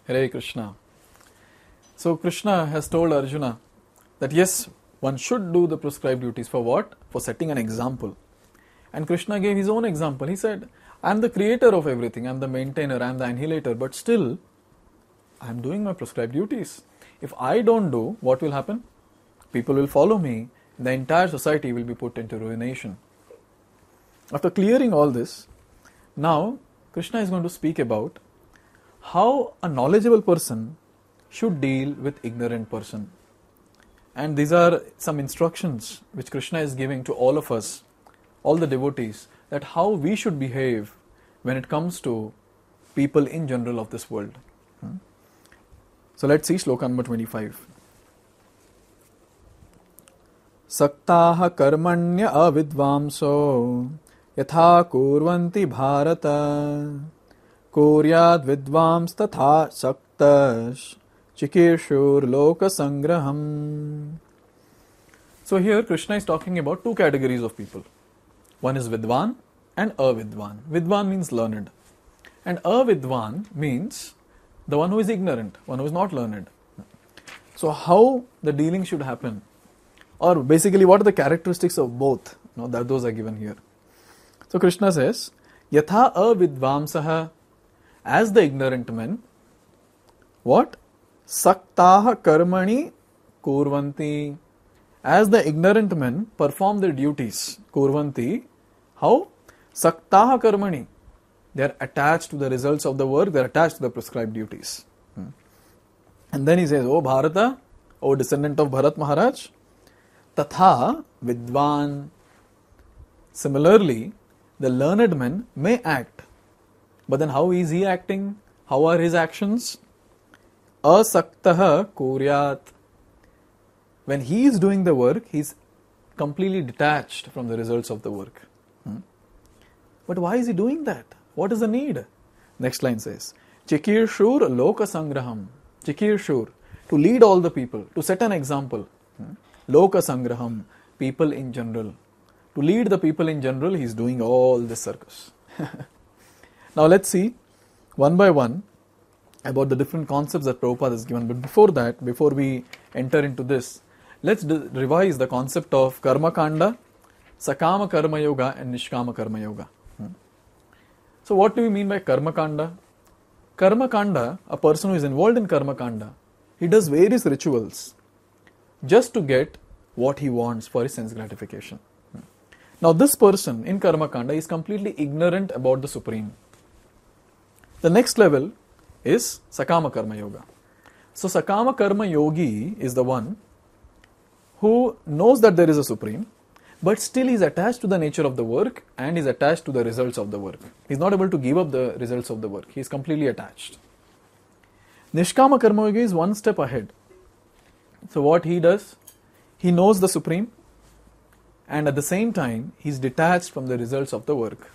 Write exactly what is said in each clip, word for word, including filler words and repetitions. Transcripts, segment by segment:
Hare Krishna. So Krishna has told Arjuna that yes, one should do the prescribed duties for what? For setting an example. And Krishna gave his own example. He said, I am the creator of everything, I am the maintainer, I am the annihilator, but still I am doing my prescribed duties. If I don't do, what will happen? People will follow me, the entire society will be put into ruination. After clearing all this, now Krishna is going to speak about how a knowledgeable person should deal with ignorant person. And these are some instructions which Krishna is giving to all of us, all the devotees, that how we should behave when it comes to people in general of this world. Hmm? So let's see shloka number twenty-five. Saktaha karmanya avidvamso yatha kurvanti bharata kuryad vidvams tatha saktash chikirshur loka sangraham. So here Krishna is talking about two categories of people. One is Vidvan and Avidvan. Vidvan means learned. And Avidvan means the one who is ignorant, one who is not learned. So how the dealing should happen? Or basically what are the characteristics of both? No, that those are given here. So Krishna says, Yatha avidvamsaha, as the ignorant men, what? Saktaha karmani kurvanti, as the ignorant men perform their duties. Kurvanti, how? Saktaha karmani, they are attached to the results of the work, they are attached to the prescribed duties. Hmm. And then he says, O Bharata, O descendant of Bharat Maharaj, Tatha vidvan. Similarly, the learned man may act. But then how is he acting? How are his actions? Asaktaha kuryat. When he is doing the work, he is completely detached from the results of the work. Hmm? But why is he doing that? What is the need? Next line says, Chikirshur loka sangraham. Chikirshur, to lead all the people, to set an example. Hmm? Loka sangraham, people in general. To lead the people in general, he is doing all this circus. Now let's see, one by one, about the different concepts that Prabhupada has given. But before that, before we enter into this, let's d- revise the concept of Karma Kanda, Sakama Karma Yoga and Nishkama Karma Yoga. Hmm. So what do we mean by Karma Kanda? Karma Kanda, a person who is involved in Karma Kanda, he does various rituals just to get what he wants for his sense gratification. Hmm. Now this person in Karma Kanda is completely ignorant about the Supreme. The next level is Sakama Karma Yoga. So Sakama Karma Yogi is the one who knows that there is a Supreme, but still is attached to the nature of the work and is attached to the results of the work. He is not able to give up the results of the work. He is completely attached. Nishkama Karma Yogi is one step ahead. So what he does, he knows the Supreme and at the same time he is detached from the results of the work.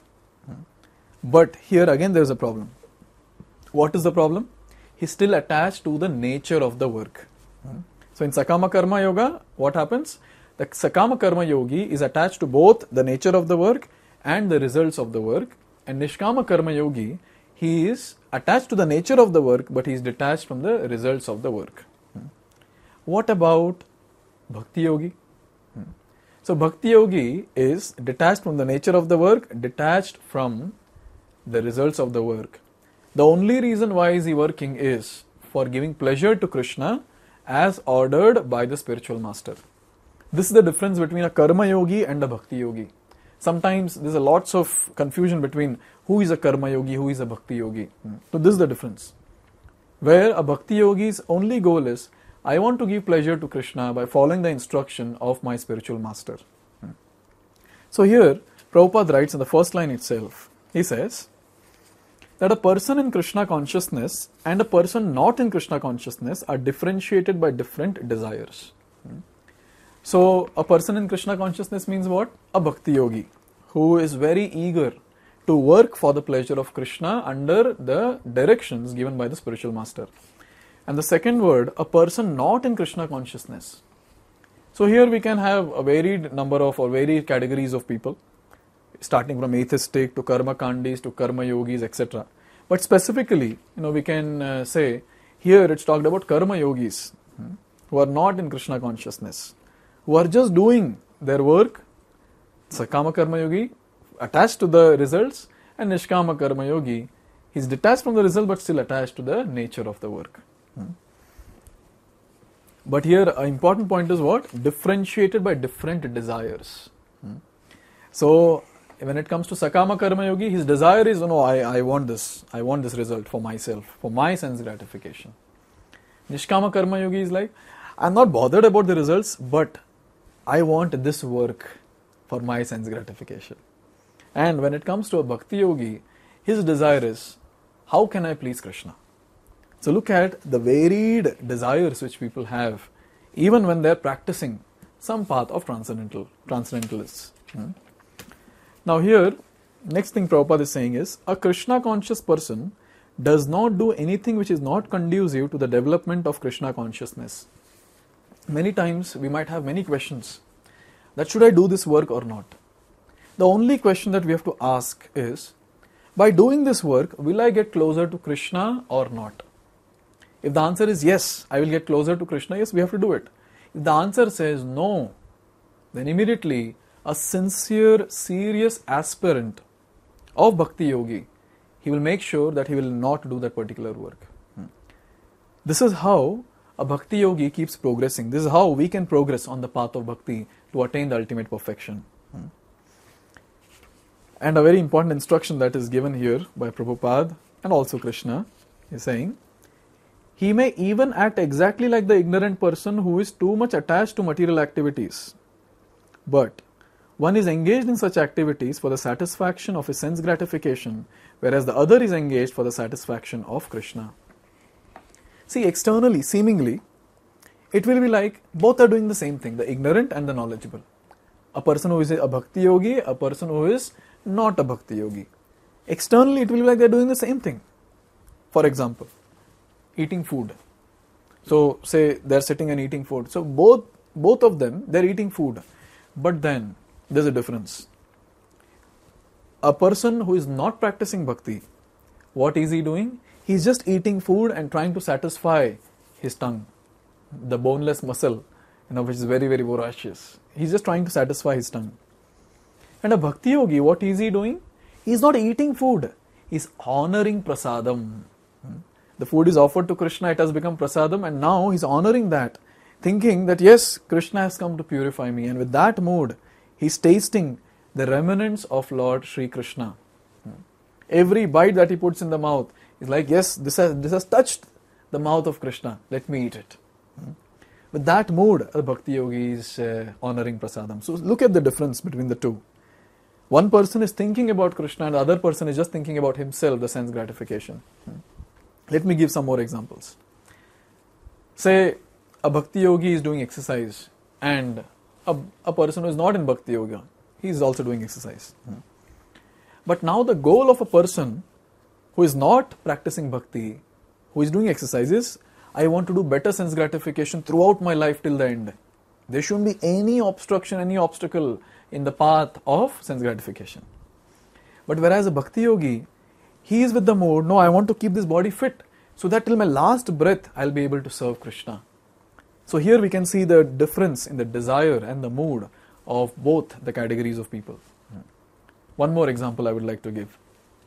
But here again there is a problem. What is the problem? He is still attached to the nature of the work. So in Sakama Karma Yoga, what happens? The Sakama Karma Yogi is attached to both the nature of the work and the results of the work. And Nishkama Karma Yogi, he is attached to the nature of the work, but he is detached from the results of the work. What about Bhakti Yogi? So Bhakti Yogi is detached from the nature of the work, detached from the results of the work. The only reason why is he working is for giving pleasure to Krishna as ordered by the spiritual master. This is the difference between a Karma Yogi and a Bhakti Yogi. Sometimes there is a lots of confusion between who is a Karma Yogi, who is a Bhakti Yogi. So this is the difference. Where a Bhakti Yogi's only goal is, I want to give pleasure to Krishna by following the instruction of my spiritual master. So here, Prabhupada writes in the first line itself, he says, that a person in Krishna consciousness and a person not in Krishna consciousness are differentiated by different desires. So, a person in Krishna consciousness means what? A Bhakti Yogi, who is very eager to work for the pleasure of Krishna under the directions given by the spiritual master. And the second word, a person not in Krishna consciousness. So here we can have a varied number of or varied categories of people, starting from atheistic to karma kandis to karma yogis, et cetera. But specifically, you know, we can uh, say Here it's talked about karma yogis, hmm, who are not in Krishna consciousness, who are just doing their work. Sakama karma yogi attached to the results, and Nishkama karma yogi, he's detached from the result but still attached to the nature of the work. Hmm. But here an important point is what? Differentiated by different desires. Hmm. So when it comes to Sakama karma yogi, his desire is, oh no, I, I want this, I want this result for myself, for my sense gratification. Nishkama karma yogi is like, I'm not bothered about the results, but I want this work for my sense gratification. And when it comes to a bhakti yogi, his desire is, how can I please Krishna? So look at the varied desires which people have, even when they are practicing some path of transcendental transcendentalists. Hmm. Now here, next thing Prabhupada is saying is, a Krishna conscious person does not do anything which is not conducive to the development of Krishna consciousness. Many times we might have many questions that should I do this work or not? The only question that we have to ask is, by doing this work, will I get closer to Krishna or not? If the answer is yes, I will get closer to Krishna, yes, we have to do it. If the answer says no, then immediately a sincere, serious aspirant of Bhakti Yogi, he will make sure that he will not do that particular work. Hmm. This is how a Bhakti Yogi keeps progressing. This is how we can progress on the path of Bhakti to attain the ultimate perfection. Hmm. And a very important instruction that is given here by Prabhupada and also Krishna is saying, he may even act exactly like the ignorant person who is too much attached to material activities. But one is engaged in such activities for the satisfaction of his sense gratification, whereas the other is engaged for the satisfaction of Krishna. See, externally, seemingly, it will be like both are doing the same thing, the ignorant and the knowledgeable. A person who is a bhakti yogi, a person who is not a bhakti yogi. Externally, it will be like they are doing the same thing. For example, eating food. So, say they are sitting and eating food. So, both both of them, they are eating food. But then, there's a difference. A person who is not practicing bhakti, what is he doing? He's just eating food and trying to satisfy his tongue, the boneless muscle, you know, which is very, very voracious. He's just trying to satisfy his tongue. And a bhakti yogi, what is he doing? He's not eating food. He's honoring prasadam. The food is offered to Krishna, it has become prasadam, and now he's honoring that, thinking that yes, Krishna has come to purify me. And with that mood, he's tasting the remnants of Lord Sri Krishna. Every bite that he puts in the mouth is like, yes, this has, this has touched the mouth of Krishna, let me eat it. With that mood, the bhakti yogi is uh, honoring prasadam. So look at the difference between the two. One person is thinking about Krishna and the other person is just thinking about himself, the sense gratification. Let me give some more examples. Say a bhakti yogi is doing exercise and a, a person who is not in bhakti yoga, he is also doing exercise. But now the goal of a person who is not practicing bhakti, who is doing exercises, I want to do better sense gratification throughout my life till the end. There shouldn't be any obstruction, any obstacle in the path of sense gratification. But whereas a bhakti yogi, he is with the mood, no, I want to keep this body fit so that till my last breath I'll be able to serve Krishna. So here we can see the difference in the desire and the mood of both the categories of people. One more example I would like to give.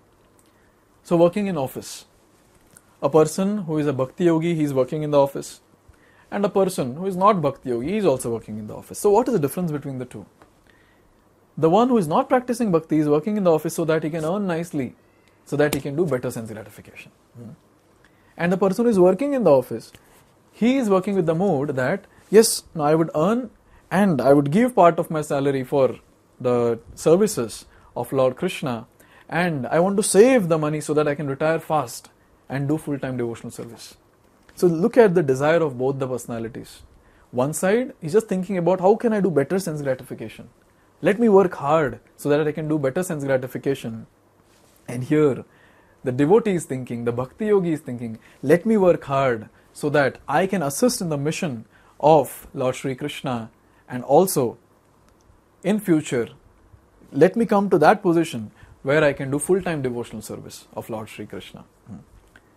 So working in office. A person who is a bhakti yogi, he is working in the office. And a person who is not bhakti yogi, he is also working in the office. So what is the difference between the two? The one who is not practicing bhakti is working in the office so that he can earn nicely, so that he can do better sense gratification. Hmm. And the person who is working in the office, he is working with the mood that, yes, now I would earn and I would give part of my salary for the services of Lord Krishna, and I want to save the money so that I can retire fast and do full-time devotional service. So look at the desire of both the personalities. One side, he's just thinking about how can I do better sense gratification. Let me work hard so that I can do better sense gratification. And here, the devotee is thinking, the bhakti yogi is thinking, let me work hard so that I can assist in the mission of Lord Sri Krishna, and also in future, let me come to that position where I can do full-time devotional service of Lord Sri Krishna.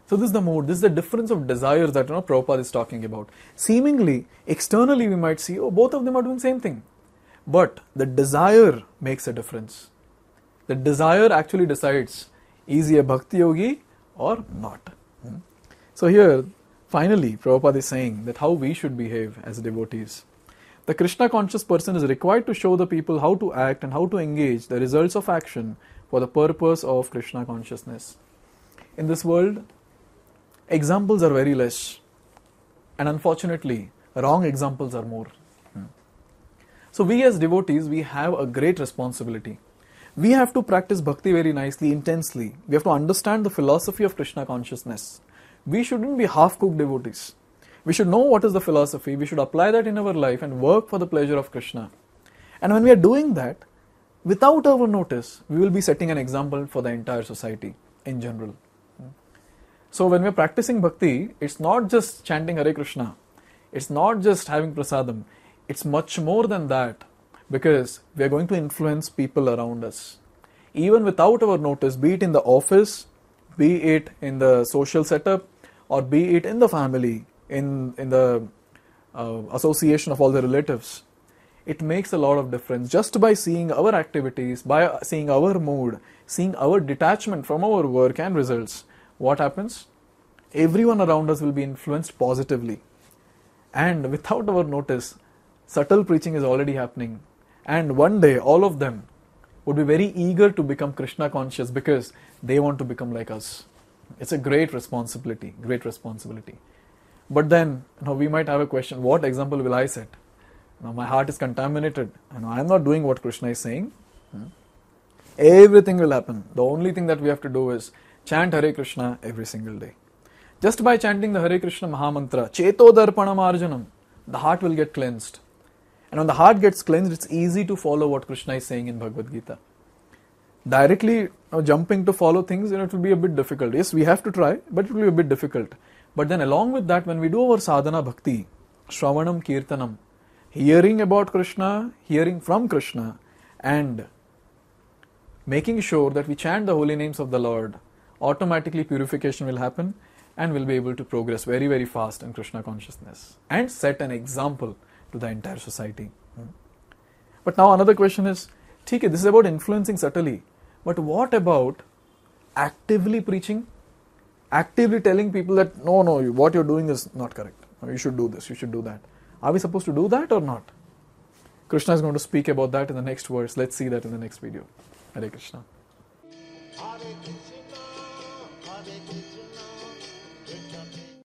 So this is the mood, this is the difference of desires that, you know, Prabhupada is talking about. Seemingly, externally we might see, oh, both of them are doing the same thing. But the desire makes a difference. The desire actually decides, is he a bhakti yogi or not? Hmm. So here, finally, Prabhupada is saying that how we should behave as devotees. The Krishna conscious person is required to show the people how to act and how to engage the results of action for the purpose of Krishna consciousness. In this world, examples are very less, and unfortunately, wrong examples are more. Hmm. So we as devotees, we have a great responsibility. We have to practice bhakti very nicely, intensely. We have to understand the philosophy of Krishna consciousness. We shouldn't be half-cooked devotees. We should know what is the philosophy, we should apply that in our life and work for the pleasure of Krishna. And when we are doing that, without our notice, we will be setting an example for the entire society in general. So when we are practicing bhakti, it's not just chanting Hare Krishna, it's not just having prasadam, it's much more than that, because we are going to influence people around us. Even without our notice, be it in the office, be it in the social setup, or be it in the family, in, in the uh, association of all the relatives, it makes a lot of difference. Just by seeing our activities, by seeing our mood, seeing our detachment from our work and results, what happens? Everyone around us will be influenced positively. And without our notice, subtle preaching is already happening. And one day, all of them would be very eager to become Krishna conscious because they want to become like us. It's a great responsibility, great responsibility. But then, you know, we might have a question, what example will I set? You know, my heart is contaminated. You know, I'm not doing what Krishna is saying. Hmm. Everything will happen. The only thing that we have to do is chant Hare Krishna every single day. Just by chanting the Hare Krishna Mahamantra, Cheto Darpanam Arjanam, the heart will get cleansed. And when the heart gets cleansed, it's easy to follow what Krishna is saying in Bhagavad Gita. Directly you know, jumping to follow things, you know, it will be a bit difficult. Yes, we have to try, but it will be a bit difficult. But then along with that, when we do our sadhana bhakti, Shravanam Kirtanam, hearing about Krishna, hearing from Krishna, and making sure that we chant the holy names of the Lord, automatically purification will happen and we'll be able to progress very, very fast in Krishna consciousness and set an example to the entire society. Hmm. But now another question is, okay, this is about influencing subtly, but what about actively preaching? Actively telling people that, no, no, what you're doing is not correct. You should do this, you should do that. Are we supposed to do that or not? Krishna is going to speak about that in the next verse. Let's see that in the next video. Hare Krishna.